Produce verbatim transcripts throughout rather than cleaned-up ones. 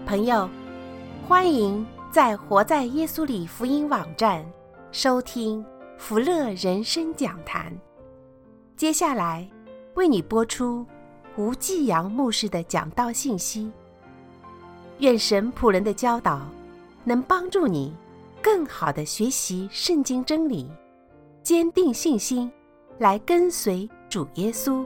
朋友，欢迎在活在耶稣里福音网站收听福乐人生讲坛。接下来为你播出吴继阳牧师的讲道信息。愿神仆人的教导能帮助你更好地学习圣经真理，坚定信心，来跟随主耶稣。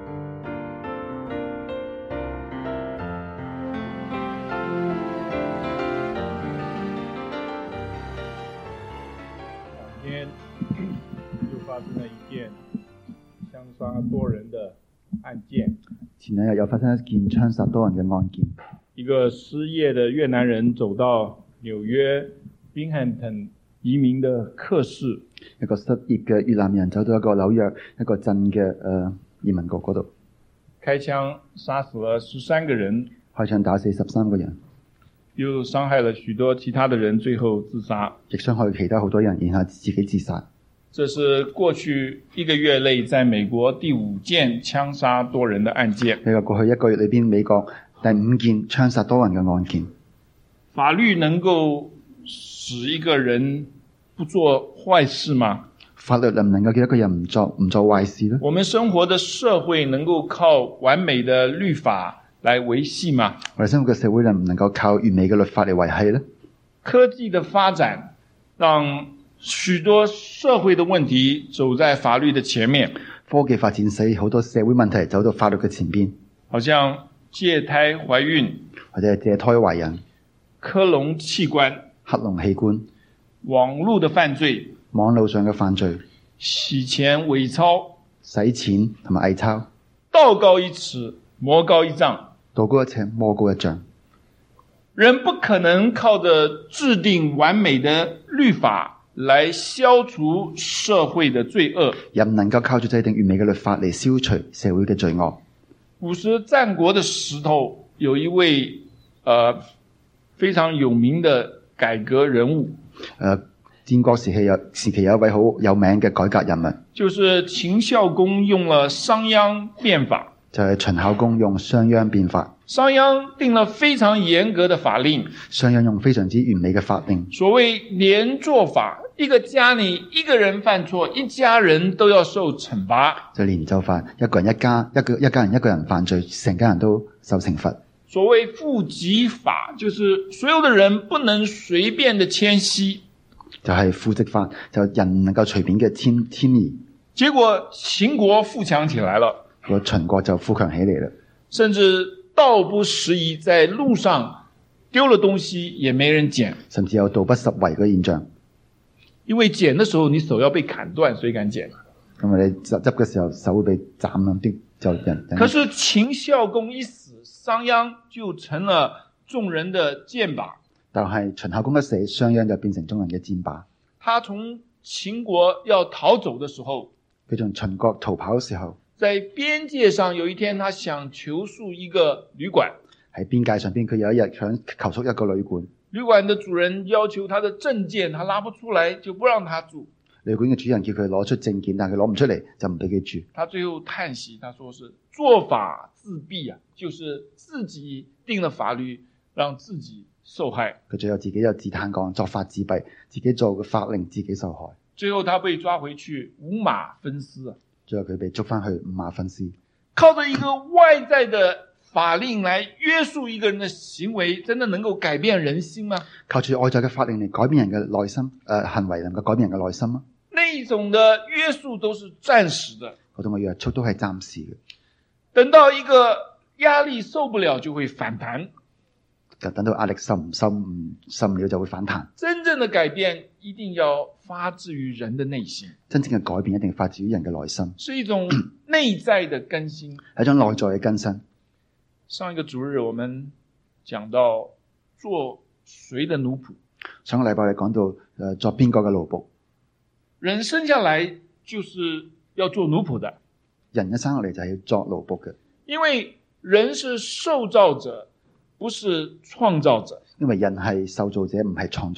今天就发生了一件枪杀多人的案件。 前兩日又發生一件槍殺多人嘅案件。 一個失業的越南人走到紐約 Binghamton 移民的客市， 一個失業嘅越南人走到一個紐約一個鎮嘅誒移民局嗰度， 開槍殺死了十三個人， 開槍打死十三個人， 又傷害了許多其他的人，最後自殺， 亦傷害其他好多人，然後自己自殺。 這是過去一個月內在美國第五件槍殺多人的案件。 呢個過去一個月裏邊美國第五件槍殺多人嘅案件。 法律能夠使一個人不做壞事嗎？ 法律能唔能夠叫一個人唔做唔做壞事呢？ 我們生活的社會能夠靠完美的律法來維繫嗎？ 我哋生活嘅社會能唔能夠靠完美嘅律法嚟維繫呢？ 科技的發展讓許多社會的問題走在法律的前面。 科技發展使好多社會問題走到法律嘅前邊， 好像借胎懷孕， 或者係借胎懷孕、 克隆器官、 克隆器官、 網絡的犯罪、 網絡上嘅犯罪、 洗錢偽鈔、 洗錢同埋偽鈔、 道高一尺，魔高一丈， 道高一尺，魔高一丈。 人不可能靠着制定完美的律法來消除社會的罪惡， 人唔能夠靠住制定完美嘅律法嚟消除社會嘅罪惡。 古時戰國的時候，有一位呃非常有名的改革人物， 誒，戰國時期有時期有一位好有名嘅改革人物， 就是秦孝公用了商鞅變法， 就係秦孝公用商鞅變法。 商鞅定了非常嚴格的法令， 商鞅用非常之完美嘅法令。 所謂連坐法，一個家裏一個人犯錯，一家人都要受懲罰。 就連坐法，一個人一家一個一家人一個人犯罪，成家人都受懲罰。 所謂戶籍法，就是所有的人不能隨便的遷徙。 就係戶籍法，就人唔能夠隨便嘅遷遷移。 結果秦國富強起來了， 個秦國就富強起嚟啦， 甚至道不拾遺，在路上丟了東西也沒人撿， 甚至有道不拾遺嘅現象。 因為撿的時候你手要被砍斷，誰敢撿？ 咁啊，你執執嘅時候手會被斬啦，啲就人。 可是秦孝公一死，商鞅就成了眾人的箭靶。 但係秦孝公一死，商鞅就變成眾人嘅箭靶。 他從秦國要逃走的時候， 佢從秦國逃跑嘅時候， 在邊界上有一天，他想求宿一個旅館。 喺邊界上邊，佢有一日想求宿一個旅館。 旅館的主人要求他的證件，他拿不出來，就不讓他住。 旅館嘅主人叫佢攞出證件，但係佢攞唔出嚟，就唔俾佢住。 他最後嘆息，他說是做法自斃啊，就是自己定了法律，讓自己受害。 佢最後自己就自嘆講，作法自斃，自己做個法令自己受害。 最後他被抓回去，五馬分屍啊。 最後佢被捉翻去五馬分屍。 靠着一個外在的法令來約束一個人的行為，真的能夠改變人心嗎？ 靠住外在嘅法令嚟改變人嘅內心，誒、呃、行為能夠改變人嘅內心嗎？ 那一種的約束都是暫時的， 嗰種嘅約束都係暫時嘅。 等到一個壓力受不了就會反彈， 就等到壓力受唔受唔受唔了就會反彈。 真正的改變一定要發自於人的內心， 真正嘅改變一定發自於人嘅內心， 是一種內在的更新， 係一種內在嘅更新。 上一個主日我們講到做誰的奴僕， 上個禮拜我哋講到誒、呃、作邊個嘅奴僕。 人生下來就是要做奴僕的， 人一生落嚟就係要作奴僕嘅， 因為人是受造者，不是創造者。 因為人係受造者，唔係創造者。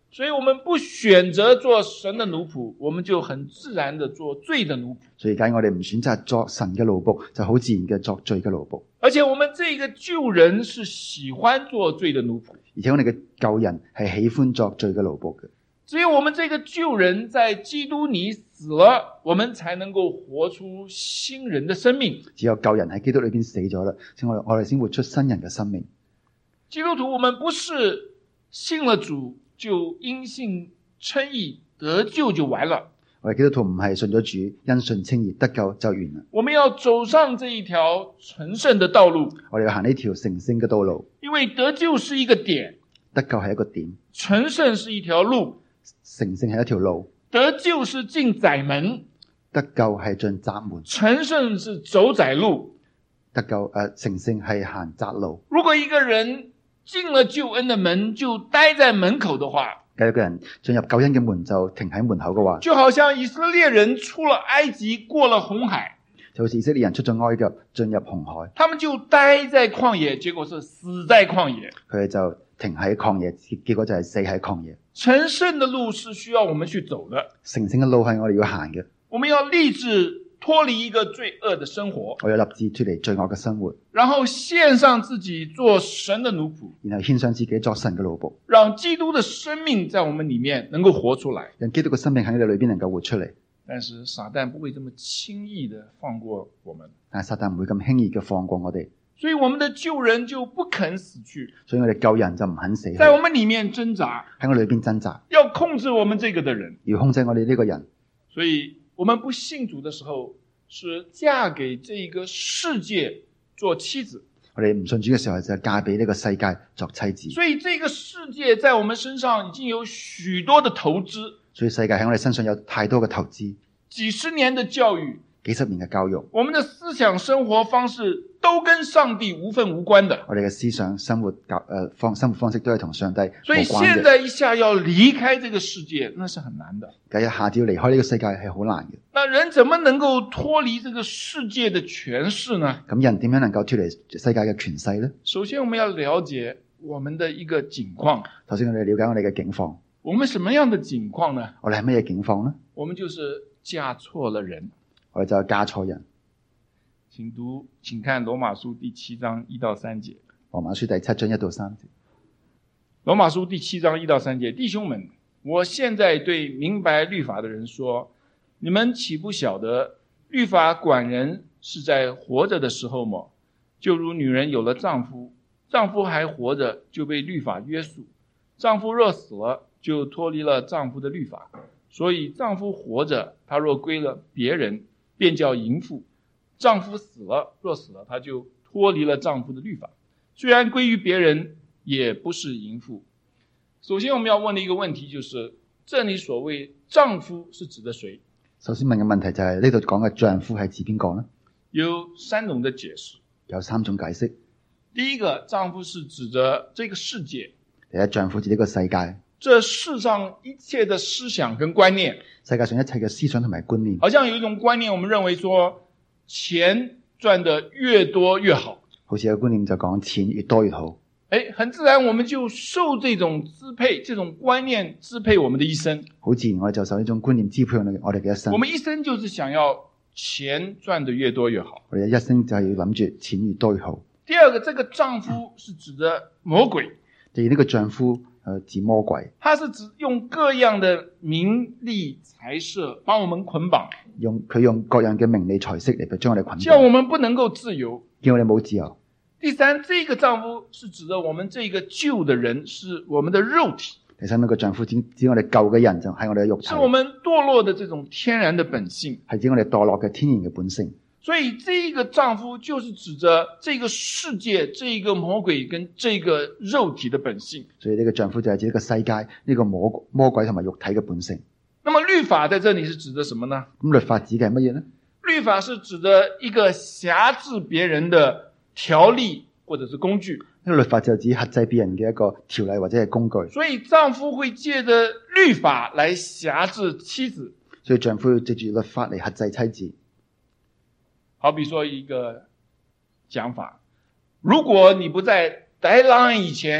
所以我們不選擇做神的奴僕，我們就很自然的做罪的奴僕。 所以假如我哋唔選擇作神嘅奴僕，就好自然嘅作罪嘅奴僕。 而且我們這個舊人是喜歡做罪的奴僕， 而且我哋嘅舊人係喜歡作罪嘅奴僕嘅。 只有我們這個舊人在基督裏死了，我們才能夠活出新人的生命。 只有舊人喺基督裏邊死咗啦，先我哋我哋先活出新人嘅生命。 基督徒，我們不是信了主就因信稱義得救就完了。 我哋基督徒唔係信咗主因信稱義得救就完啦。 我們要走上這一條成聖的道路。 我哋要行呢條成聖嘅道路。 因為得救是一個點， 得救係一個點， 成聖是一條路， 成聖係一條路。 得救是進窄門， 得救係進窄門。 成聖是走窄路。 得救誒、呃，成聖係行窄路。 如果一個人進了救恩的門就待在門口的話， 有個人進入救恩嘅門就停喺門口嘅話， 就好像以色列人出了埃及過了紅海， 就好似以色列人出咗埃及進入紅海， 他們就待在曠野，結果是死在曠野。 佢哋就停喺曠野，結果就係死喺曠野。 成聖的路是需要我們去走的， 成聖嘅路係我哋要行嘅。 我們要立志脫離一個罪惡的生活， 我要立志脫離罪惡嘅生活， 然後獻上自己做神的奴僕， 然後獻上自己作神嘅奴僕， 讓基督的生命在我們裡面能夠活出來， 讓基督嘅生命喺你裏邊能夠活出嚟。 但是撒旦不會這麼輕易的放過我們， 但係撒旦唔會咁輕易嘅放過我哋， 所以我們的舊人就不肯死去， 所以我哋舊人就唔肯死去， 在我們裡面掙扎， 喺我裏邊掙扎， 要控制我們這個的人， 要控制我哋呢個人。 所以我們不信主的時候是嫁給這個世界做妻子， 我哋唔信主嘅時候就嫁俾呢個世界作妻子， 所以這個世界在我們身上已經有許多的投資， 所以世界喺我哋身上有太多嘅投資， 幾十年的教育， 幾十年嘅教育， 我們的思想生活方式都跟上帝無分無關的。 我哋嘅思想生活教誒方生活方式都係同上帝無關嘅。 所以現在一下要離開這個世界，那是很難的。 咁一下子要離開呢個世界係好難嘅。 那人怎麼能夠脫離這個世界的權勢呢？ 咁人點樣能夠脫離世界嘅權勢呢？ 首先我們要了解我們的一個境況。 頭先我哋了解我哋嘅境況。 我們什麼樣的境況呢？ 我哋係乜嘢境況呢？ 我們就是嫁錯了人。 我哋就嫁錯人。 請讀，請看羅馬書第七章一到三節。 羅馬書第七章一到三節。 羅馬書第七章一到三節，弟兄們，我現在對明白律法的人說，你們豈不曉得律法管人是在活着的時候麼？就如女人有了丈夫，丈夫還活着，就被律法約束，丈夫若死了，就脫離了丈夫的律法。所以丈夫活着，他若歸了別人，便叫淫婦；丈夫死了，若死了，他就脫離了丈夫的律法。雖然歸於別人，也不是淫婦。首先我們要問的一個問題就是，這裡所謂丈夫是指的誰？ 首先問嘅問題就係呢度講嘅丈夫係指邊個呢？ 有三種的解釋。 有三種解釋。 第一個，丈夫是指着這個世界。 第一，丈夫指呢個世界。 這世上一切的思想跟觀念， 世界上一切嘅思想同埋觀念， 好像有一種觀念，我們認為說錢賺得越多越好。 好似有個觀念就講錢越多越好。 誒，很自然我們就受這種支配，這種觀念支配我們的一生。 好自然我哋就受呢種觀念支配我哋我哋嘅一生。 我們一生就是想要錢賺得越多越好。 我哋一生就係要諗住錢越多越好。 第二個，這個丈夫是指的魔鬼。 第二，呢個丈夫誒指魔鬼， 他是指用各樣的名利財色幫我們捆綁， 用佢用各樣嘅名利財色嚟將我哋捆綁， 叫我們不能夠自由， 叫我哋冇自由。 第三，這個丈夫是指的我們這個舊的人，是我們的肉體。 第三，呢個丈夫指指我哋舊嘅人就係我哋嘅肉體， 是我們墮落的這種天然的本性， 係指我哋墮落嘅天然嘅本性。 所以這個丈夫就是指着這個世界、這個魔鬼跟這個肉體的本性。 所以呢個丈夫就係指呢個世界、呢個魔魔鬼同埋肉體嘅本性。 那麼律法在這裡是指的什麼呢？ 咁律法指嘅係乜嘢呢？ 律法是指的一個轄制別人的條例或者是工具。 呢個律法就指轄制別人嘅一個條例或者係工具。 所以丈夫會借着律法來轄制妻子。 所以丈夫要借住律法嚟轄制妻子。 好比說一個講法，如果你不在 deadline 以前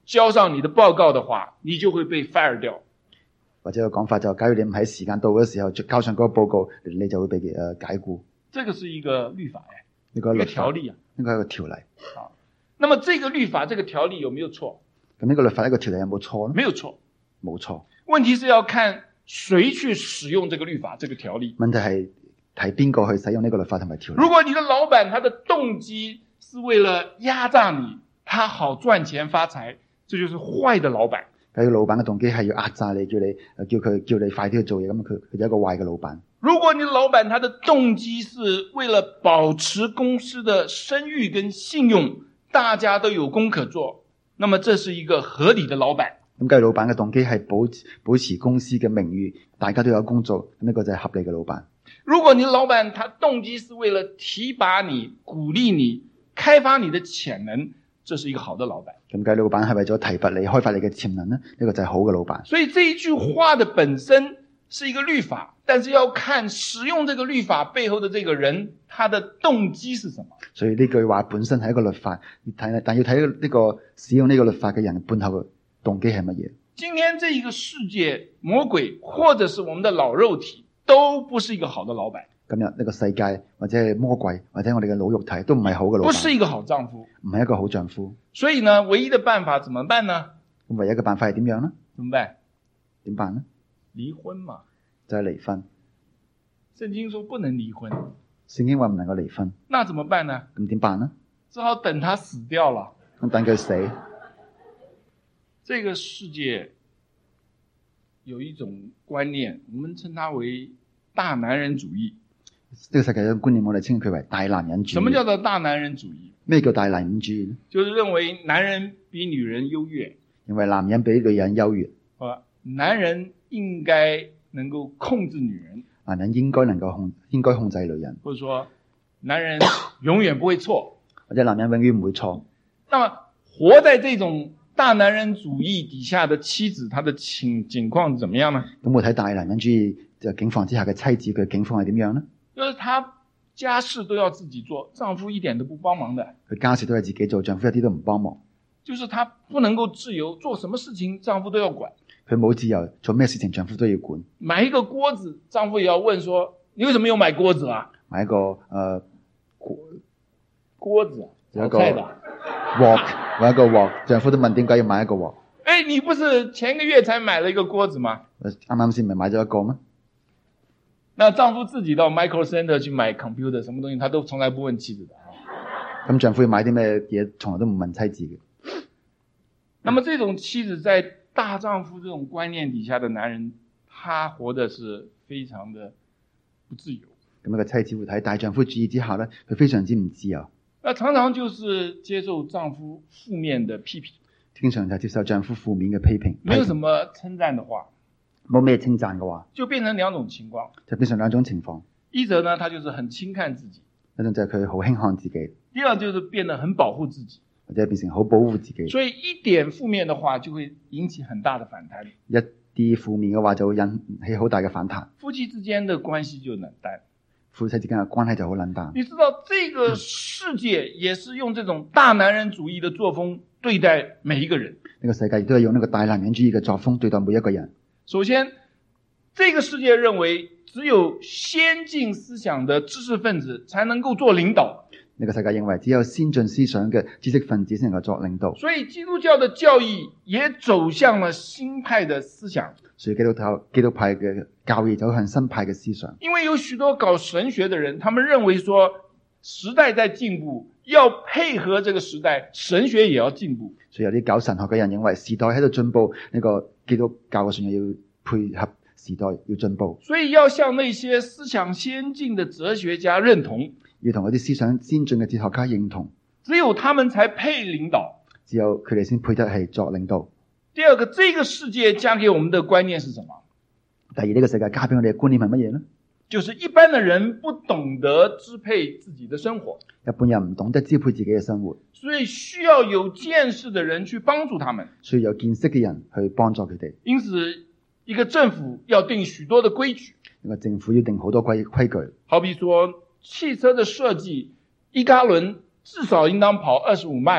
交上你的报告的话，你就會被 fire 掉。 或者個講法就，假如你唔喺時間到嘅時候交上嗰個報告，你就會被誒解僱。 這個是一個律法哎， 呢個一個條例啊， 應該係一個條例。 好，那麼這個律法、這個條例有沒有錯？ 咁呢個律法、呢個條例有冇錯呢？ 沒有錯， 冇錯。 問題是要看誰去使用這個律法、這個條例。 問題係睇邊個去使用呢個律法同埋條例。 如果你的老闆他的動機是為了壓榨你，他好賺錢發財，這就是壞的老闆。 假如老闆嘅動機係要壓榨你，叫你叫佢叫你快啲去做嘢，咁佢佢就係一個壞嘅老闆。 如果你的老闆他的動機是為了保持公司的聲譽跟信用，大家都有工可做，那麼這是一個合理的老闆。 咁假如老闆嘅動機係保持保持公司嘅名譽，大家都有工做，咁呢個就係合理嘅老闆。 如果你的老闆他動機是為了提拔你、鼓勵你、開發你的潛能，這是一個好的老闆。 咁假如老闆係為咗提拔你、開發你嘅潛能呢，呢個就係好嘅老闆。 所以這一句話的本身是一個律法，但是要看使用這個律法背後的這個人，他的動機是什麼。 所以呢句話本身係一個律法，但要睇呢個使用呢個律法嘅人背後嘅動機係乜嘢。 今天這一個世界，魔鬼或者是我們的老肉體，都不是一個好的老闆。 今日呢個世界或者係魔鬼或者我哋嘅老肉體都唔係好嘅老闆， 不是一個好丈夫， 唔係一個好丈夫。 所以呢，唯一的辦法怎麼辦呢？ 咁唯一嘅辦法係點樣呢？ 怎麼辦？ 點辦呢？ 離婚嘛， 就係離婚。 聖經說不能離婚， 聖經話唔能夠離婚， 那怎麼辦呢？ 咁點辦呢？ 只好等他死掉了。 咁等佢死。 這個世界有一種觀念，我們稱它為大男人主義。 呢個世界有個觀念，我哋稱佢為大男人主義。 什麼叫做大男人主義？ 咩叫大男人主義呢？ 就是認為男人比女人優越， 認為男人比女人優越。 啊，男人應該能夠控制女人， 男人應該能夠控，應該控制女人， 或者說男人永遠不會錯， 或者男人永遠唔會錯。 那麼活在這種大男人主義底下的妻子，她的情境況怎麼樣呢？ 咁我睇大男人主義就境況之下嘅妻子，佢境況係點樣呢？ 就是她家事都要自己做，丈夫一點都不幫忙的。 佢家事都係自己做，丈夫一啲都唔幫忙。 就是她不能夠自由，做什麼事情丈夫都要管。 佢冇自由，做咩事情丈夫都要管。 買一個鍋子，丈夫也要問說：你為什麼要買鍋子啊？ 買一個誒鍋鍋子， 有一個菜的鑊，買一個鑊，丈夫都問點解要買一個鑊？ 誒，你不是前個月才買了一個鍋子嗎？ 啱啱先唔係買咗一個咩？ 那丈夫自己到 Micro Center 去買 computer，什麼東西他都從來不問妻子的。 咁丈夫要買啲咩嘢，從來都唔問妻子嘅。 那麼這種妻子在大丈夫這種觀念底下的男人，他活的是非常的不自由。 咁一個妻子會睇大丈夫主義之下呢，佢非常之唔自由。 那常常就是接受丈夫負面的批評， 經常就接受丈夫負面嘅批評， 沒有什麼稱讚的話， 冇咩稱讚嘅話， 就變成兩種情況。 就變成兩種情況。 一則呢，他就是很輕看自己； 一種就係佢好輕看自己。 第二就是變得很保護自己， 或者變成好保護自己。 所以一點負面的話就會引起很大的反彈。 一啲負面嘅話就會引起好大嘅反彈。 夫妻之間的關係就冷淡。 夫妻之間嘅關係就好冷淡。 你知道這個世界也是用這種大男人主義的作風對待每一個人。 呢個世界亦都係用呢個大男人主義嘅作風對待每一個人。 首先，這個世界認為只有先進思想的知識分子才能夠做領導。 呢個世界認為只有先進思想嘅知識分子先能夠作領導。 所以基督教的教義也走向了新派的思想。 所以基督教基督派嘅教義走向新派嘅思想。 因為有許多搞神學的人，他們認為說時代在進步，要配合這個時代，神學也要進步。 所以有啲搞神學嘅人認為時代喺度進步，呢個基督教嘅信仰要配合時代要進步。 所以要向那些思想先進的哲學家認同， 要同嗰啲思想先進嘅哲學家認同。 只有他們才配領導， 只有佢哋先配得係作領導。 第二個，這個世界加給我們的觀念是什麼？ 第二，呢個世界加俾我哋嘅觀念係乜嘢呢？ 就是一般的人不懂得支配自己的生活， 一般人唔懂得支配自己嘅生活， 所以需要有見識的人去幫助他們， 需要有見識嘅人去幫助佢哋。 因此，一個政府要定許多的規矩， 一個政府要定好多規規矩， 好比說汽車的設計，一加侖至少應當跑二十五邁爾，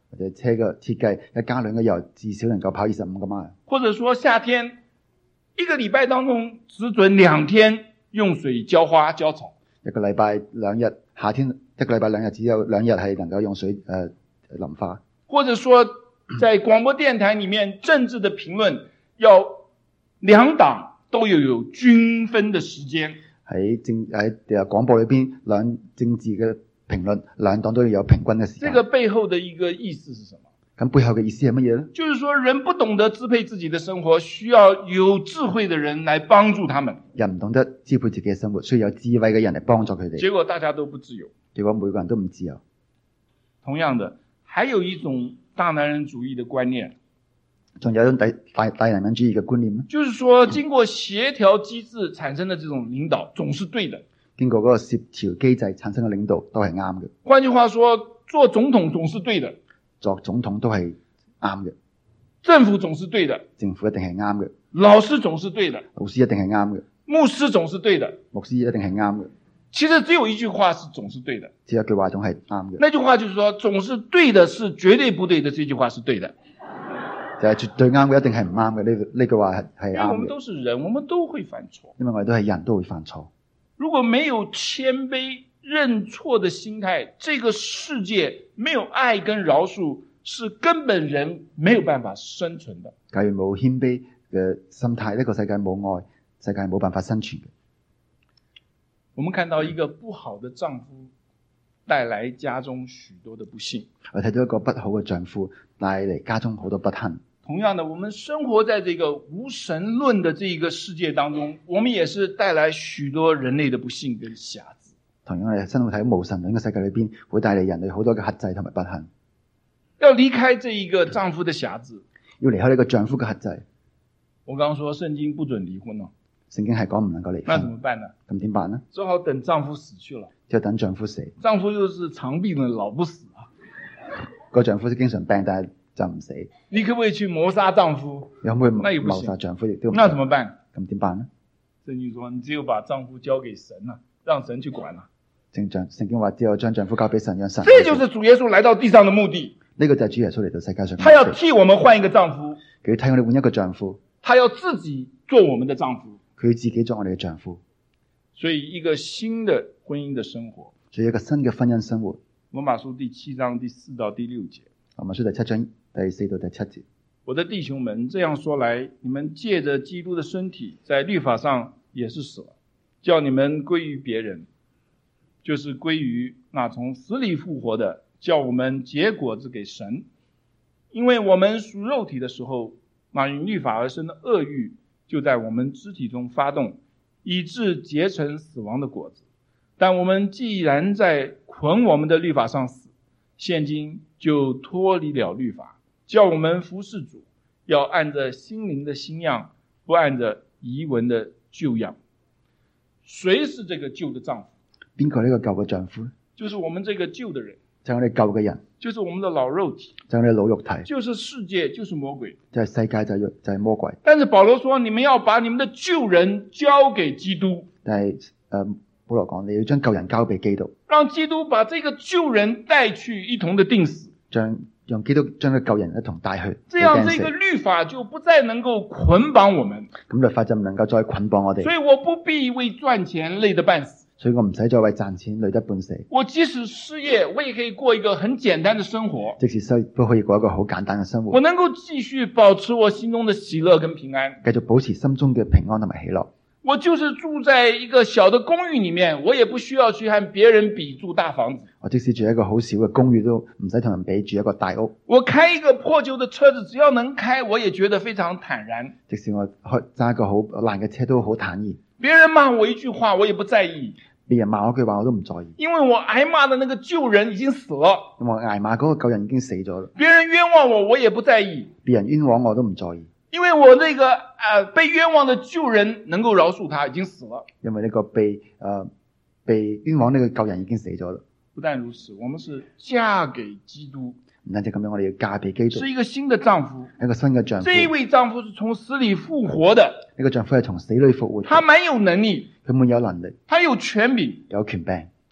或者車嘅設計一加侖嘅油至少能夠跑二十五個邁。 或者說夏天一個禮拜當中只准兩天用水澆花澆草， 一個禮拜兩日，夏天一個禮拜兩日只有兩日係能夠用水誒、呃、淋花。 或者說在廣播電台裡面政治的評論要兩黨都要有均分的時間。 喺政喺廣播裏邊兩政治嘅評論兩黨都要有平均嘅時間。 這個背後的一個意思是什麼？ 咁背後嘅意思係乜嘢咧？ 就是說人不懂得支配自己的生活，需要有智慧的人來幫助他們。 人唔懂得支配自己嘅生活，需要有智慧嘅人嚟幫助佢哋。 結果大家都不自由。 結果每個人都唔自由。 同樣的，還有一種大男人主義的觀念。 仲有一種大大大男人主義嘅觀念， 就是說經過協調機制產生的這種領導總是對的。 經過嗰個協調機制產生嘅領導都係啱嘅。 換句話說，做總統總是對的。 作總統都係啱嘅。 政府總是對的。 政府一定係啱嘅。 老師總是對的。 老師一定係啱嘅。 牧師總是對的。 牧師一定係啱嘅。 其實只有一句話是總是對的。 只有一句話總係啱嘅。 那句話就是說，總是對的是絕對不對的，這句話是對的。 就係絕對啱嘅，一定係唔啱嘅。呢呢句話係係啱嘅。 因為我們都是人，我們都會犯錯。 因為我哋都係人，都會犯錯。 如果沒有謙卑認錯的心態，這個世界沒有愛跟饒恕，是根本人沒有辦法生存的。 假如冇謙卑嘅心態，呢個世界冇愛，世界係冇辦法生存嘅。 我們看到一個不好的丈夫帶來家中許多的不幸。 我睇到一個不好嘅丈夫帶嚟家中好多不幸。 同樣的，我們生活在這個無神論的這個世界當中，我們也是帶來許多人類的不幸跟瑕疵。 同樣，我哋生活喺無神論嘅世界裏邊，會帶嚟人類好多嘅轄制同埋不幸。 要離開這一個丈夫的瑕疵， 要離開呢個丈夫嘅轄制。 我剛剛說聖經不准離婚咯， 聖經係講唔能夠離婚。 那怎麼辦呢？ 咁點辦呢？ 只好等丈夫死去了。 就等丈夫死。 丈夫又是長病了，老不死啊。 個丈夫是經常病，但係就唔死。 你可不可以去謀殺丈夫？ 有冇那也不謀殺丈夫亦都唔。 那怎麼辦？ 咁點辦呢？ 聖經說，你只有把丈夫交給神了，讓神去管了。 正像聖經話，只有將丈夫交俾神，讓神。 這就是主耶穌來到地上的目的。 呢個就係主耶穌嚟到世界上。 他要替我們換一個丈夫。 佢要替我哋換一個丈夫。 他要自己做我們的丈夫。 佢要自己做我哋嘅丈夫。 所以一個新的婚姻的生活。 所以一個新嘅婚姻生活。 羅馬書第七章第四到第六節。 羅馬書第七章第四到第七節。 我的弟兄們，這樣說來，你們借着基督的身體，在律法上也是死了，叫你們歸於別人，就是歸於那從死裡復活的，叫我們結果子給神。因為我們屬肉體的時候，那因律法而生的惡慾就在我們肢體中發動，以致結成死亡的果子。但我們既然在捆我們的律法上死，現今就脫離了律法，叫我們服事主，要按着心靈的新樣，不按着儀文的舊樣。誰是這個舊的丈夫？ 邊個呢個舊嘅丈夫？ 就是我們這個舊的人， 就係我哋舊嘅人， 就是我們的老肉體， 就係我哋老肉體， 就是世界，就是魔鬼， 就係世界，就係就係魔鬼。 但是保羅說，你們要把你們的舊人交給基督。 但係誒、呃，保羅講，你要將舊人交俾基督， 讓基督把這個舊人帶去一同的釘死。 將讓基督將個舊人一同帶去， 這樣這個律法就不再能夠捆綁我們。 咁律法就唔能夠再捆綁我哋。 所以我不必為賺錢累得半死。 所以我唔使再為賺錢累得半死。 我即使失業，我也可以過一個很簡單的生活。 即使失業都可以過一個好簡單嘅生活。 我能夠繼續保持我心中的喜樂跟平安。 繼續保持心中嘅平安同埋喜樂。 我就是住在一個小的公寓裏面，我也不需要去和別人比住大房子。 我即使住喺一個好小嘅公寓，都唔使同人比住一個大屋。 我開一個破舊的車子，只要能開，我也覺得非常坦然。 即使我開揸一個好爛嘅車，都好坦然。 別人罵我一句話，我也不在意。 別人罵我一句話，我都唔在意。因為我挨罵的那個舊人已經死了。 因為我挨罵嗰個舊人已經死咗啦。 別人冤枉我，我也不在意。 別人冤枉我都唔在意。 因為我那個呃被冤枉的舊人能夠饒恕他，已經死了。 因為呢個被呃被冤枉呢個舊人已經死咗啦。 不但如此，我們是嫁給基督。 唔單止咁樣，我哋要嫁俾基督。 是一個新的丈夫。 一個新嘅丈夫。 這一位丈夫是從死裏復活的。 呢、這個丈夫係從死裏復活的。 他蠻有能力。 佢滿有能力。 他有權柄。 有權柄。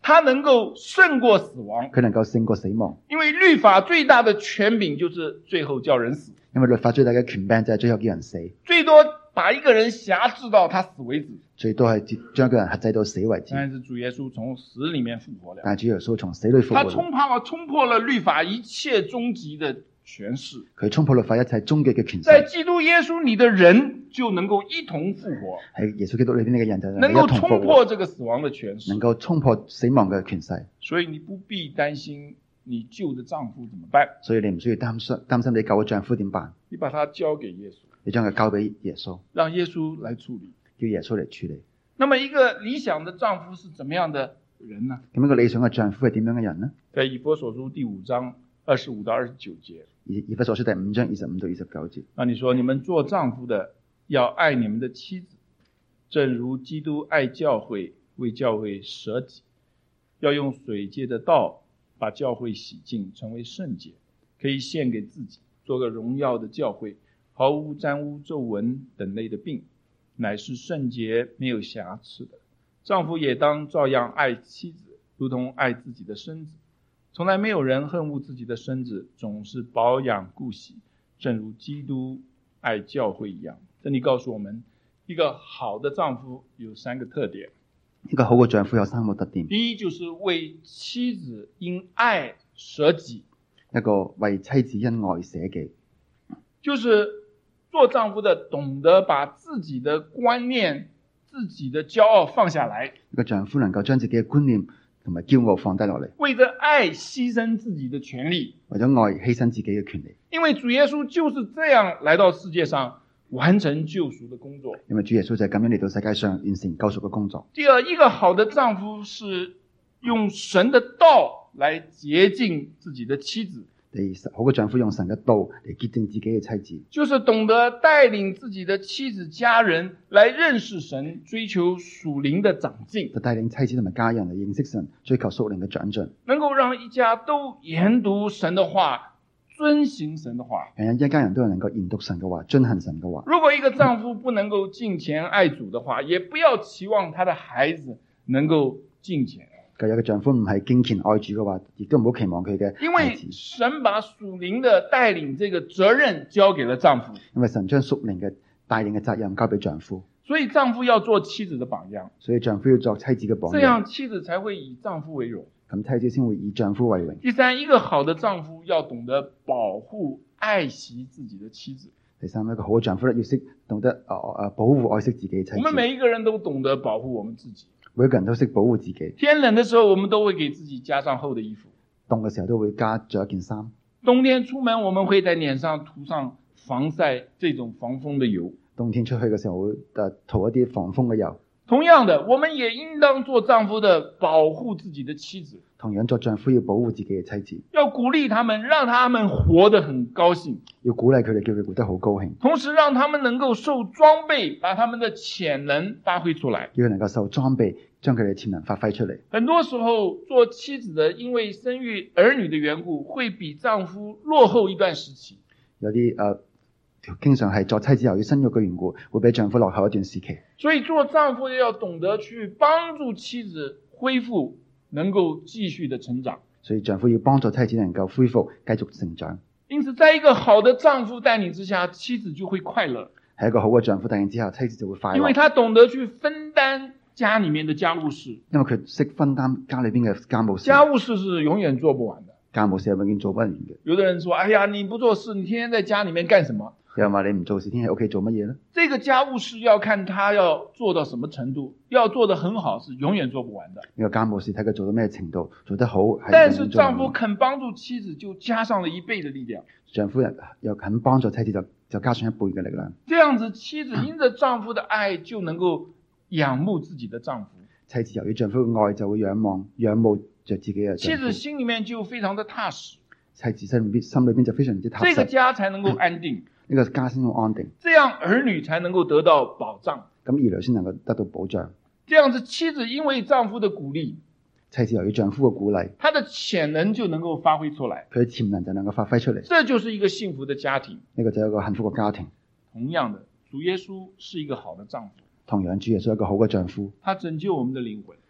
他能够胜过死亡， 佢能夠勝過死亡。 因為律法最大的權柄就是最後叫人死， 因為律法最大嘅權柄就係最後叫人死， 最多把一個人轄制到他死為止。 最多係將一個人轄制到死為止。 但是主耶穌從死裏面復活了， 但係主耶穌從死裏復他活了， 衝破衝破了律法一切終極的權勢。 佢衝破律法一切終極嘅權勢。 在基督耶穌裏的人就能夠一同復活， 喺耶穌基督裏邊呢個人就能夠衝破這個死亡的權勢， 能夠衝破死亡嘅權勢。 所以你不必擔心你救的丈夫怎麼辦， 所以你唔需要擔心擔心你救嘅丈夫點辦， 你把他交給耶穌， 你將佢交俾耶穌， 讓耶穌來處理， 叫耶穌嚟處理。 那麼一個理想的丈夫是怎麼樣的人呢？ 咁一個理想嘅丈夫係點樣嘅人呢？ 在以弗所書第五章二十五到二十九節， 以以弗所書第五章二十五到二十九節， 那你說你們做丈夫的要愛你們的妻子，正如基督愛教會，為教會捨己，要用水界的道把教會洗淨，成為聖潔，可以獻給自己，做個榮耀的教會，毫無沾污皺紋等類的病，乃是聖潔沒有瑕疵的。丈夫也當照樣愛妻子，如同愛自己的身子。從來沒有人恨惡自己的身子，總是保養顧惜，正如基督愛教會一樣。這裡告訴我們，一個好的丈夫有三個特點。 一個好嘅丈夫有三個特點。 第一就是為妻子因愛捨己， 一個為妻子因愛捨己， 就是做丈夫的懂得把自己的觀念、自己的驕傲放下來。 一個丈夫能夠將自己嘅觀念同埋驕傲放低落嚟， 為着愛犧牲自己的權利， 為咗愛犧牲自己嘅權利。 因為主耶穌就是這樣來到世界上完成救贖的工作。 因為主耶穌就係咁樣嚟到世界上完成救贖嘅工作。 第二，一個好的丈夫是用神的道來潔淨自己的妻子。 第二，好嘅丈夫用神嘅道嚟潔淨自己嘅妻子， 就是懂得帶領自己的妻子家人來認識神，追求屬靈的長進， 就帶領妻子同埋家人嚟認識神，追求屬靈嘅長進， 能夠讓一家都研讀神的話，遵行神的話。 讓一家人都能夠研讀神嘅話，遵行神嘅話。 如果一個丈夫不能夠敬虔愛主的話，也不要期望他的孩子能夠敬虔。 有個丈夫唔係敬虔愛主嘅話，亦都唔好期望佢嘅孩子。 因為神把屬靈的帶領這個責任交給了丈夫， 因為神將屬靈嘅帶領嘅責任交俾丈夫， 所以丈夫要做妻子的榜樣， 所以丈夫要作妻子嘅榜樣， 這樣妻子才會以丈夫為榮， 咁妻子先會以丈夫為榮。 第三，一個好的丈夫要懂得保護愛惜自己的妻子。 第三，一個好嘅丈夫咧，要識懂得誒誒、呃、保護愛惜自己嘅妻子。 我們每一個人都懂得保護我們自己， 每一個人都識保護自己。 天冷的時候，我們都會給自己加上厚的衣服， 凍嘅時候都會加着一件衫。 冬天出門，我們會在臉上塗上防曬這種防風的油。 冬天出去嘅時候會誒塗一啲防風嘅油。 同樣的，我們也應當做丈夫的保護自己的妻子。 同樣做丈夫要保護自己嘅妻子， 要鼓勵他們，讓他們活得很高興， 要鼓勵佢哋，叫佢活得好高興。 同時讓他們能夠受裝備，把他們的潛能發揮出來。 叫佢能夠受裝備，將佢哋潛能發揮出嚟。 很多時候，做妻子的因為生育兒女的緣故，會比丈夫落後一段時期。 有啲誒、呃，經常係做妻子由於生育嘅緣故，會比丈夫落後一段時期。 所以做丈夫要懂得去幫助妻子恢復，能夠繼續的成長。 所以丈夫要幫助妻子能夠恢復，繼續成長。 因此，在一個好的丈夫帶領之下，妻子就會快樂。 喺一個好嘅丈夫帶領之下，妻子就會快樂。 因為他懂得去分擔家裏面的家務事。 因為佢識分擔家裏邊嘅家務事。 家務事是永遠做不完的。 家務事係永遠做不完嘅。 有的人說：哎呀，你不做事，你天天在家裏面幹什麼？ 有人話你唔做事，天天喺屋企做乜嘢呢？ 這個家務事要看他要做到什麼程度，要做得很好是永遠做不完的。 呢個家務事睇佢做到咩程度，做得好係。 但是丈夫肯幫助妻子，就加上了一倍的力量。 丈夫又肯幫助妻子，就就加上一倍嘅力量。 這樣子，妻子因着丈夫的愛，就能夠仰慕自己的丈夫。 妻子由於丈夫嘅愛，就會仰望仰慕着自己嘅丈夫。 妻子心裏面就非常的踏實。 妻子心裏邊心裏邊就非常之踏實。 這個家才能夠安定。 呢個家先會安定， 這樣兒女才能夠得到保障， 咁兒女先能夠得到保障。 這樣子妻子因為丈夫的鼓勵， 妻子由於丈夫嘅鼓勵， 她的潛能就能夠發揮出來， 佢嘅潛能就能夠發揮出嚟。 這就是一個幸福的家庭。 呢個就係一個幸福嘅家庭。 同樣的，主耶穌是一個好的丈夫。 同樣，主耶穌係一個好嘅丈夫， 他拯救我們的靈魂，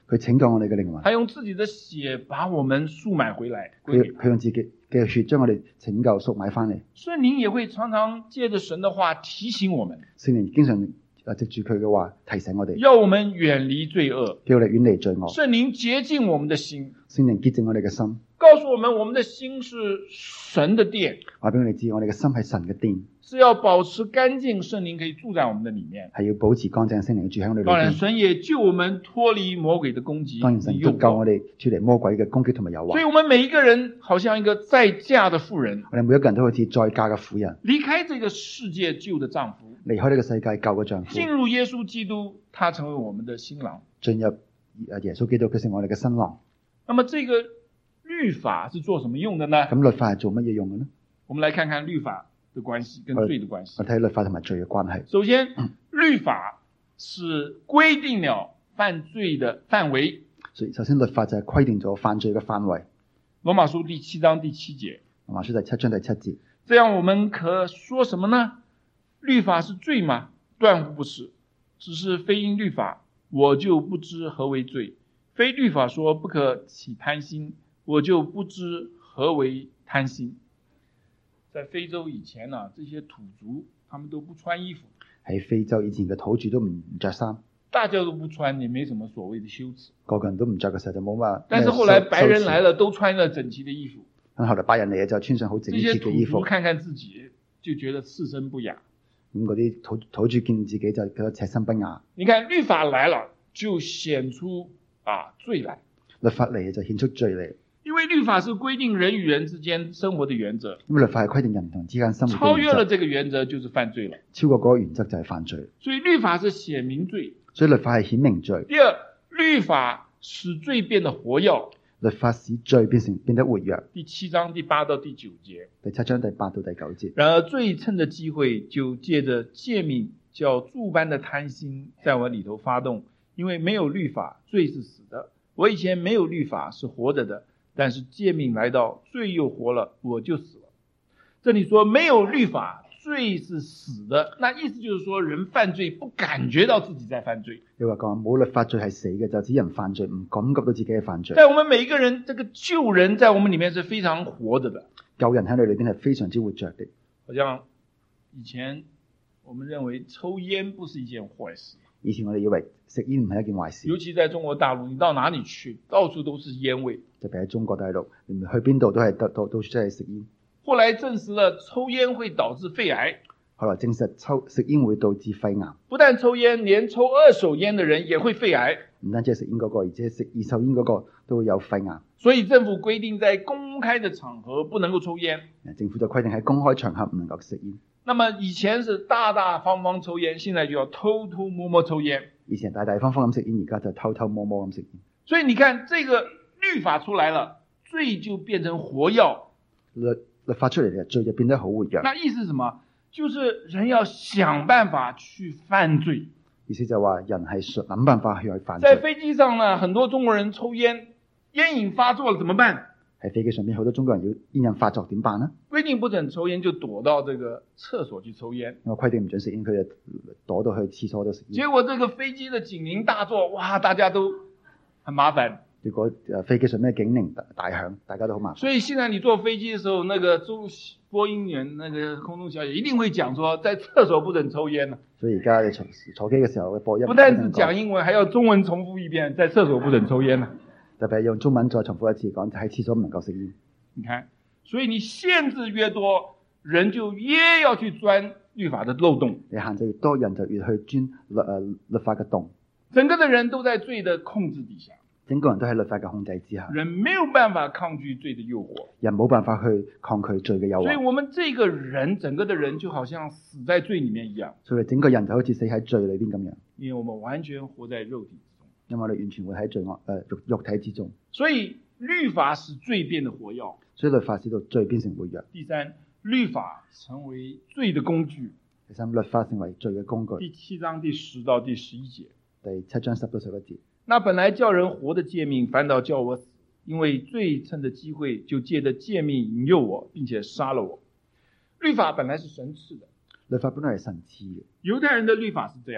佢拯救我哋嘅靈魂， 他用自己的血把我們贖買回來，歸佢給他。 佢用自己嘅血將我哋拯救贖買翻嚟。 聖靈也會常常借着神的話提醒我們， 聖靈經常誒藉住佢嘅話提醒我哋， 要我們遠離罪惡。 叫我哋遠離罪惡。 聖靈潔淨我們的心， 聖靈潔淨我哋嘅心， 告訴我們我們的心是神的殿， 話俾我哋知，我哋嘅心係神嘅殿， 是要保持乾淨，聖靈可以住在我們的裏面。 係要保持乾淨，聖靈住喺我哋裏當然， 邊。 神也救我們脫離魔鬼的攻擊當然，神與誘都救我惑。 哋脱離魔鬼嘅攻擊同埋誘惑。 所以我們每一個人好像一個再嫁的婦人， 我哋每一個人都好似再嫁嘅婦人， 離開這個世界舊的丈夫， 離開呢個世界舊嘅丈夫， 進入耶穌基督，他成為我們的新郎。 進入誒耶穌基督，佢成為我哋嘅新郎。 那麼這個律法是做什麼用的呢？ 咁律法係做乜嘢用嘅呢？ 我們來看看律法的關係跟罪的關係。 我睇律法同埋罪嘅關係。 首先，律法是規定了犯罪的範圍。 所以首先律法就係規定咗犯罪嘅範圍。 羅馬書第七章第七節。 羅馬書第七章第七節。 這樣我們可說什麼呢？律法是罪嗎？斷乎不是，只是非因律法，我就不知何為罪；非律法說不可起貪心，我就不知何為貪心。在非洲以前呢、啊，這些土族他們都不穿衣服。 喺非洲以前嘅土著都唔着衫， 大家都不穿，也沒什麼所謂的羞恥。 個個人都唔着嘅時候就冇乜。 但是後來白人來了，都穿了整齊的衣服。 咁後來白人嚟就穿上好整齊嘅衣服。 這些土族看看自己就覺得赤身不雅。 咁嗰啲土土著見自己就覺得赤身不雅。 你看律法來了，就顯出啊罪來。 律法嚟就顯出罪嚟。 因為律法是規定人與人之間生活的原則， 因為律法係規定人同人之間生活嘅原則， 超越了這個原則就是犯罪了。 超過嗰個原則就係犯罪。 所以律法是顯明罪。 所以律法係顯明罪。 第二，律法使罪變得活躍。 律法使罪變成變得活躍。 第七章第八到第九節。 第七章第八到第九節。 然而罪趁着機會，就借着誡命，叫諸般的貪心在我裏頭發動。因為沒有律法，罪是死的。我以前沒有律法，是活着的。但是誡命來到，罪又活了，我就死了。這裡說沒有律法，罪是死的，那意思就是說人犯罪不感覺到自己在犯罪。 你話講冇律法罪係死嘅，就指人犯罪唔感覺到自己係犯罪。 在我們每一個人，這個救人在我們裡面是非常活着的。 救人喺你裏邊係非常之活着的。 好像以前我們認為抽煙不是一件壞事。 以前我哋以為食煙唔係一件壞事， 尤其在中國大陸，你到哪裡去，到處都是煙味。 特別喺中國大陸，你去邊度都係都都都出係食煙。 後來證實了抽煙會導致肺癌。 後來證實抽食煙會導致肺癌。 不但抽煙，連抽二手煙的人也會肺癌。 唔單止係食煙嗰個，而且食二手煙嗰個都會有肺癌。 所以政府規定在公開的場合不能夠抽煙。 政府就規定喺公開場合唔能夠食煙。 那麼以前是大大方方抽煙，現在就要偷偷摸摸抽煙。 以前大大方方咁食煙，而家就偷偷摸摸咁食煙。 所以你看，這個律法出來了，罪就變成活躍。 律律法出嚟嘅罪就變得好活躍。 那意思是什麼？就是人要想辦法去犯罪。 意思就話人係諗辦法去去犯罪。 在飛機上呢，很多中國人抽煙，煙癮發作了怎麼辦？ 喺飛機上面好多中國人要煙癮發作點辦呢？ 規定不准抽煙，就躲到這個廁所去抽煙。 因為規定唔准食煙，佢就躲到去廁所度食煙。 結果這個飛機的警鈴大作，哇，大家都很麻煩。 結果誒飛機上面警鈴大響，大家都好麻煩。 所以現在你坐飛機的時候，那個中播音員、那個空中小姐一定會講說，在廁所不准抽煙。 所以而家你坐坐機嘅時候，播音不但是講英文，還要中文重複一遍，在廁所不准抽煙。 特別用中文再重複一次講，就喺廁所唔能夠食煙。 你看，所以你限制越多，人就越要去鑽律法的漏洞。 你限制越多，人就越去鑽律誒律法嘅洞。 整個的人都在罪的控制底下， 整個人都喺律法嘅控制之下。 人沒有辦法抗拒罪的誘惑， 人冇辦法去抗拒罪嘅誘惑。 所以我們這個人，整個的人就好像死在罪裡面一樣。 所以整個人就好似死喺罪裏邊咁樣。 因為我們完全活在肉體之中。 因為我哋完全活喺罪惡誒肉肉體之中。 所以律法使罪變得活躍。 所以律法使到罪變成活躍。 第三，律法成為罪的工具。 第三，律法成為罪嘅工具。 第七章第十到第十一節。 第七章十到十一節。 那本來叫人活的誡命，反倒叫我死，因為罪趁着機會，就借着誡命引誘我，並且殺了我。律法本來是神賜的。 律法本來係神賜嘅。 猶太人的律法是這樣。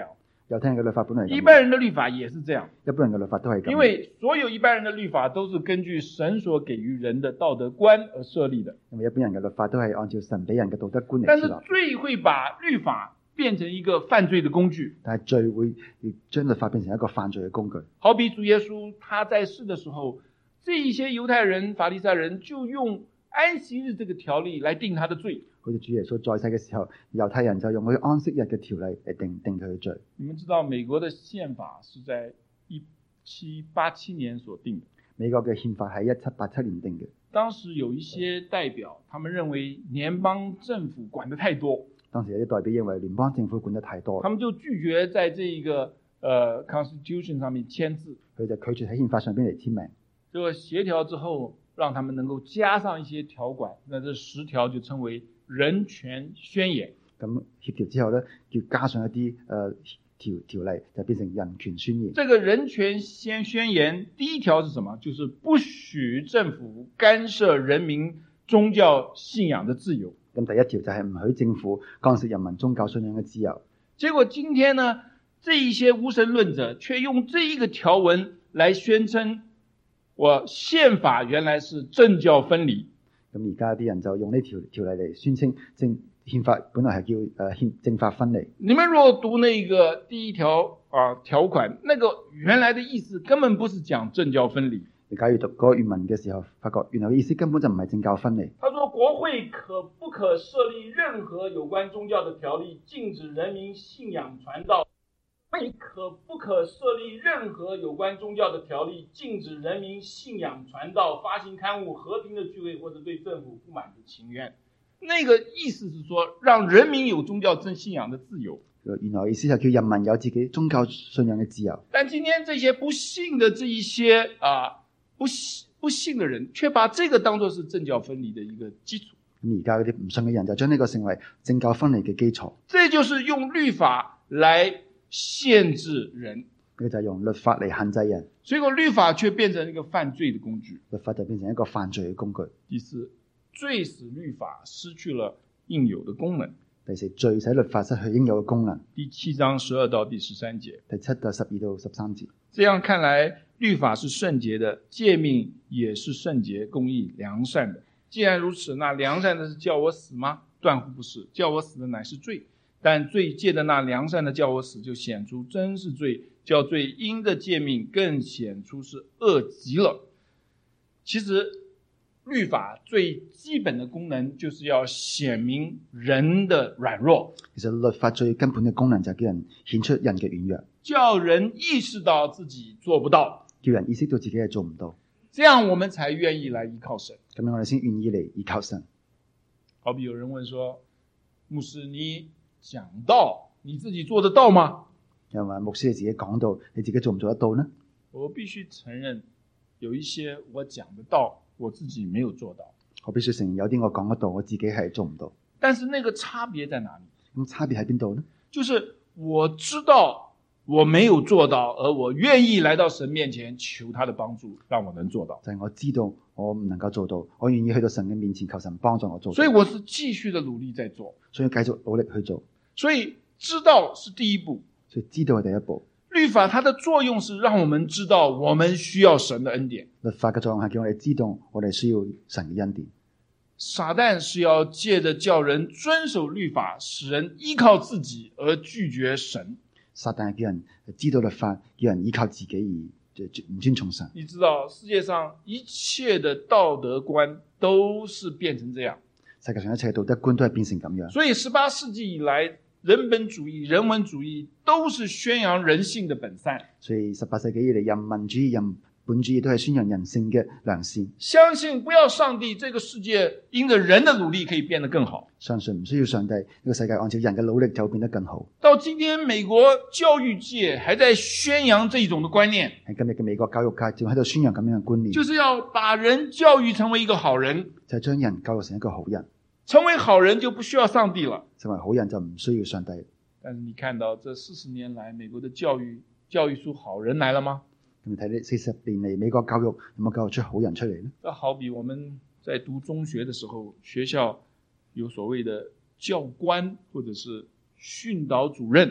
猶太人嘅律法本來係咁一般人的律法也是這樣， 一般人嘅律法都係咁。 因為所有一般人的律法都是根據神所給予人的道德觀而設立的。 因為一般人嘅律法都係按照神俾人嘅道德觀嚟但是設立。 罪會把律法變成一個犯罪的工具， 但係罪會將律法變成一個犯罪嘅工具。 好比主耶穌他在世的時候，這一些猶太人、法利賽人就用安息日這個條例來定他的罪。 好似主耶穌在世嘅時候，猶太人就用佢安息日嘅條例嚟定定佢嘅罪。 你們知道美國的憲法是在一七八七年所定的， 美國嘅憲法喺一七八七年定嘅。 當時有一些代表，他們認為聯邦政府管得太多， 當時有啲代表認為聯邦政府管得太多， 他們就拒絕在這一個呃 Constitution 上面簽字， 佢就拒絕喺憲法上邊嚟簽名。 這個協調之後，讓他們能夠加上一些條款，那這十條就稱為人權宣言。 咁協調之後咧，要加上一啲誒、呃、條條例，就變成人權宣言。 這個人權宣宣言第一條是什麼？就是不許政府干涉人民宗教信仰的自由。 咁第一條就係唔許政府干涉人民宗教信仰嘅自由。 結果今天呢，這一些無神論者卻用這一個條文來宣稱，我憲法原來是政教分離。 咁而家啲人就用呢條條例嚟宣稱政憲法本來係叫誒憲政法分離。 你們若讀那個第一條啊條款，那個原來的意思根本不是講政教分離。 你假如讀嗰個原文嘅時候，發覺原來嘅意思根本就唔係政教分離。 他說國會可不可設立任何有關宗教的條例，禁止人民信仰傳道？會可不可設立任何有關宗教的條例，禁止人民信仰傳道、發行刊物、和平的聚會或者對政府不滿的請願？那個意思是說，讓人民有宗教真信仰的自由。 原來意思就叫人民有自己宗教信仰嘅自由。 但今天這些不信的這一些啊不不信的人，卻把這個當作是政教分離的一個基礎。 咁而家嗰啲唔信嘅人就將呢個成為政教分離嘅基礎。 這就是用律法來限制人， 佢就係用律法嚟限制人， 結果律法卻變成一個犯罪的工具。 律法就變成一個犯罪嘅工具。 第四，罪使律法失去了應有的功能。 第四，罪使律法失去應有嘅功能。 第七章十二到第十三節。 第七到十二到十三節。 這樣看來，律法是聖潔的，誡命也是聖潔、公義、良善的。既然如此，那良善的是叫我死嗎？斷乎不是，叫我死的乃是罪。但罪借的那良善的叫我死，就顯出真是罪，叫罪因的誡命更顯出是惡極了。其實律法最基本的功能就是要顯明人的軟弱。 其實律法最根本嘅功能就係叫人顯出人嘅軟弱， 叫人意識到自己做不到， 叫人意識到自己係做唔到， 這樣我們才願意來依靠神。 咁樣我哋先願意嚟依靠神。 好比有人問說，牧師，你講道你自己做得到嗎？ 又話牧師你自己講道，你自己做唔做得到呢？ 我必須承認，有一些我講得到，我自己沒有做到。 我必須承認有啲我講得到，我自己係做唔到。 但是那個差別在哪裡？ 咁差別喺邊度呢？ 就是我知道我沒有做到，而我願意來到神面前求他的幫助，讓我能做到。 就係我知道我唔能夠做到，我願意去到神嘅面前求神幫助我做到。 所以我是繼續的努力在做， 所以繼續努力去做。 所以知道是第一步， 所以知道係第一步。 律法它的作用是讓我們知道我們需要神的恩典。 律法嘅作用係叫我哋知道我哋需要神嘅恩典。 撒旦是要借着叫人遵守律法，使人依靠自己而拒絕神。 撒旦係叫人知道律法，叫人依靠自己而唔尊重神。 你知道世界上一切的道德觀都是變成這樣， 世界上一切道德觀都係變成咁樣。 所以十八世紀以來，人本主義、人文主義都是宣揚人性的本善。 所以十八世紀以嚟，人民主義、人本主義都係宣揚人性嘅良善。 相信不要上帝，這個世界因着人的努力可以變得更好。 相信唔需要上帝，呢個世界按照人嘅努力就變得更好。 到今天，美國教育界還在宣揚這種的觀念。 喺今日嘅美國教育界仲喺度宣揚咁樣嘅觀念， 就是要把人教育成為一個好人， 就係將人教育成一個好人。 成為好人就不需要上帝了。 成為好人就唔需要上帝。 但是你看到這四十年來，美國的教育教育出好人來了嗎？ 咁你睇呢四十年嚟美國教育有冇教育出好人出嚟呢？ 這好比我們在讀中學的時候，學校有所謂的教官或者是訓導主任，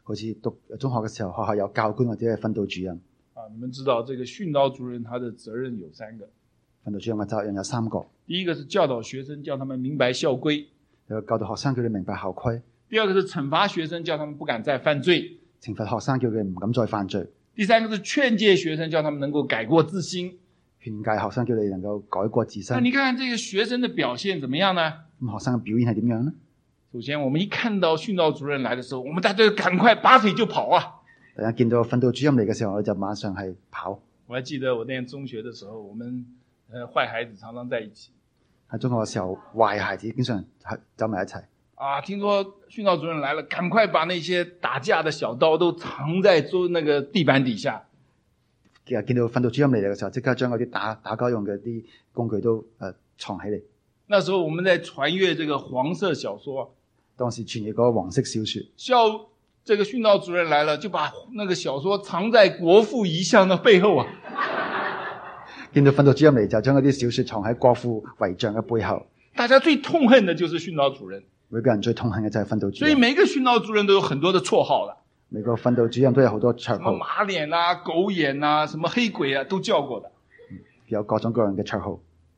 好似讀中學嘅時候，學校有教官或者係訓導主任。 啊，你们知道这个训导主任他的责任有三个。 訓導主任嘅責任有三個， 第一个是教导学生，叫他们明白校规； 有教導學生叫佢明白校規， 第二个是惩罚学生，叫他们不敢再犯罪； 懲罰學生叫佢唔敢再犯罪， 第三个是劝诫学生，叫他们能够改過自新。 勸誡學生叫你能夠改過自新。 那你看看这个學生的表現怎麼樣呢？ 咁學生嘅表現係點樣呢？ 首先，我們一看到訓導主任來的時候，我們大家就趕快拔腿就跑啊！ 大家見到訓導主任嚟嘅時候，我就馬上係跑。 我還記得我念中學的時候，我們呃壞孩子常常在一起。 喺中學嘅時候，壞孩子經常係走埋一齊。 啊，聽說訓導主任來了，趕快把那些打架的小刀都藏在桌那個地板底下。 其實見到訓導主任嚟嘅時候，即刻將嗰啲打打交用嘅啲工具都誒、呃、藏起嚟。 那時候我們在傳閱這個黃色小說。 當時傳閱嗰個黃色小說， 校這個訓導主任來了，就把那個小說藏在國父遺像的背後啊。 見到訓導主任嚟，就將嗰啲小說藏喺國父遺像嘅背後。 大家最痛恨的就是訓導主任， 每個人最痛恨嘅就係訓導主任。 所以每個訓導主任都有很多的綽號啦。 每個訓導主任都有好多綽號， 什麼馬臉啊、狗眼啊、什麼黑鬼啊，都叫過的。 有各種各樣嘅綽號。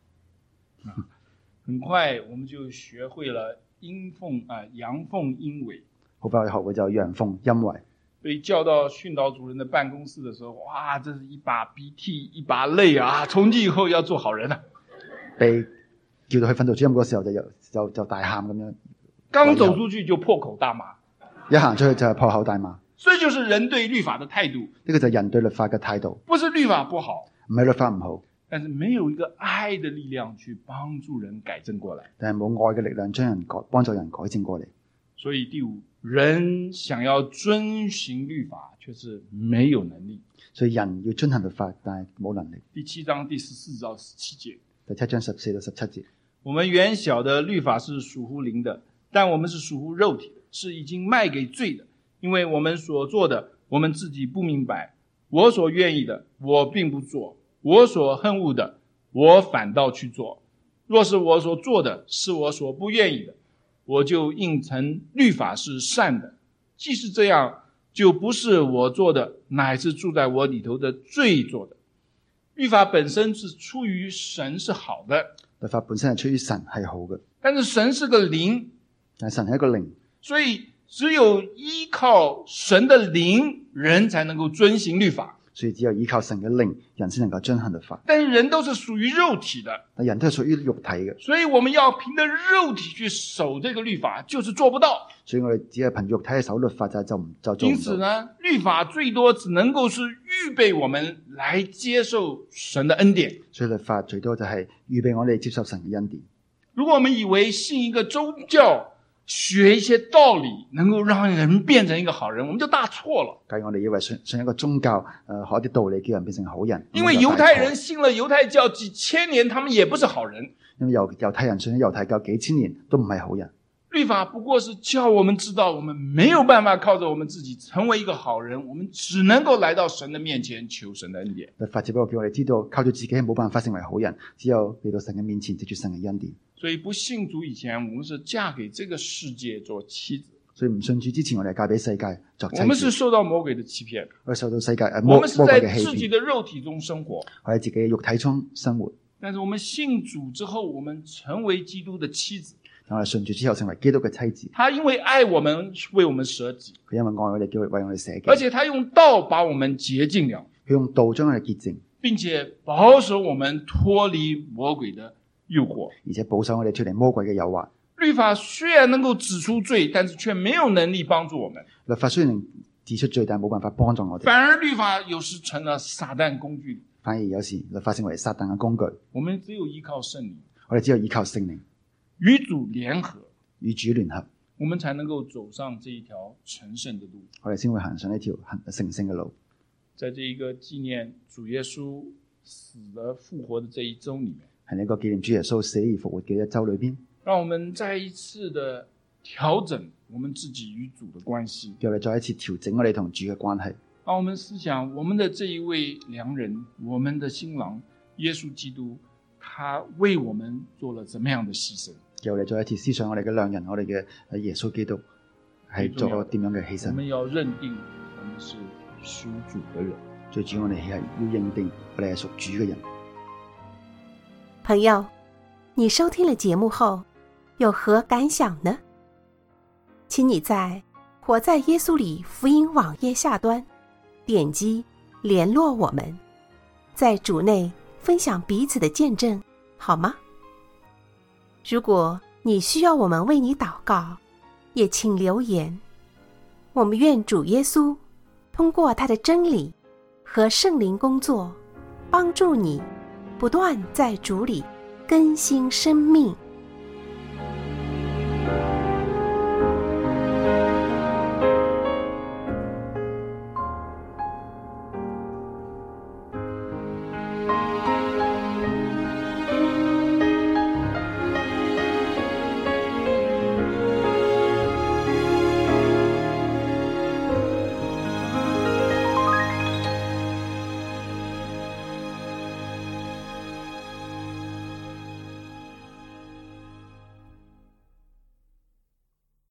很快我們就學會了陰鳳啊、陽鳳陰痿。 好快我哋學會就陽奉陰違。 被叫到訓導主任的辦公室的時候，哇，這是一把鼻涕一把淚啊！從今以後要做好人啊！ 被叫到去訓導主任嗰時候就就就大喊咁樣， 剛走出去就破口大罵， 一行出去就係破口大罵。 所以就是人對律法的態度。 呢個就係人對律法嘅態度。 不是律法不好， 唔係律法唔好， 但是沒有一個愛的力量去幫助人改正過來。 但係冇愛嘅力量將人改幫助人改正過嚟。 所以第五，人想要遵行律法，卻是沒有能力。 所以人要遵行律法，但係冇能力。 第七章第十四到十七節， 第七章十四到十七節， 我們原曉得律法是屬乎靈的，但我們是屬乎肉體的，是已經賣給罪的。因為我們所做的，我們自己不明白。我所願意的，我並不做；我所恨惡的，我反倒去做。若是我所做的是我所不願意的，我就應承律法是善的。既是這樣，就不是我做的，乃是住在我裏頭的罪做的。律法本身是出於神，是好的。 律法本身係出於神，係好嘅。 但是神是個靈， 但神係一個靈， 所以只有依靠神的靈，人才能夠遵行律法。 所以只有依靠神嘅靈，人先能夠遵行律法。 但是人都是屬於肉體的， 但人都係屬於肉體嘅， 所以我們要憑着肉體去守這個律法，就是做不到。 所以我哋只係憑肉體去守律法，就就唔就做唔到。 因此呢，律法最多只能夠是預備我們來接受神的恩典。 所以律法最多就係預備我哋接受神嘅恩典。如果我們以為信一個宗教，學一些道理能夠讓人變成一個好人，我們就大錯了。 假如我哋以為信信一個宗教，誒學啲道理叫人變成好人， 因為猶太人信了猶太教幾千年，他們也不是好人。 因為猶猶太人信咗猶太教幾千年都唔係好人。 律法不過是叫我們知道，我們沒有辦法靠着我們自己成為一個好人，我們只能夠來到神的面前求神的恩典。 律法只不過叫我哋知道，靠住自己係冇辦法成為好人，只有嚟到神嘅面前藉住神嘅恩典。 所以不信主以前，我們是嫁給這個世界做妻子。 所以唔信主之前，我哋係嫁俾世界作妻子。 我們是受到魔鬼的欺騙， 我哋受到世界誒魔魔鬼嘅欺騙。 我們是在自己的肉體中生活， 我喺自己嘅肉體中生活。 但是我們信主之後，我們成為基督的妻子。 我哋信主之後成為基督嘅妻子。 他因為愛我們，為我們捨己。 佢因為愛我哋，叫為我哋捨己。 而且他用道把我們潔淨了。 佢用道將我哋潔淨， 並且保守我們脫離魔鬼的誘惑， 而且保守我哋脫離魔鬼嘅誘惑。 律法雖然能夠指出罪，但是卻沒有能力幫助我們。 律法雖然能指出罪，但冇辦法幫助我哋。 反而律法有時成了撒旦工具。 反而有時律法成為撒旦嘅工具。 我們只有依靠聖靈， 我哋只有依靠聖靈， 與主聯合， 與主聯合， 我們才能夠走上這一條成聖的路。 我哋先會行上呢條成聖嘅路。 在這一個紀念主耶穌死而復活的這一周裡面， 喺呢個紀念主耶穌死而復活嘅一周裏邊， 讓我們再一次的調整我們自己與主的關係， 叫我哋再一次調整我哋同主嘅關係。 讓我們思想我們的這一位良人，我們的新郎耶穌基督，他為我們做了怎麼樣的犧牲？ 叫我哋再一次思想我哋嘅良人，我哋嘅耶穌基督。 係作咗點樣嘅犧我牲。 們要認定我們是屬主的人。 最主要我哋係要認定我哋係屬主嘅人。 朋友，你收聽了節目後，有何感想呢？請你在活在耶穌裡福音網頁下端點擊聯絡我們，在主內分享彼此的見證，好嗎？如果你需要我們為你禱告，也請留言。我們願主耶穌通過他的真理和聖靈工作，幫助你不斷在主裡更新生命。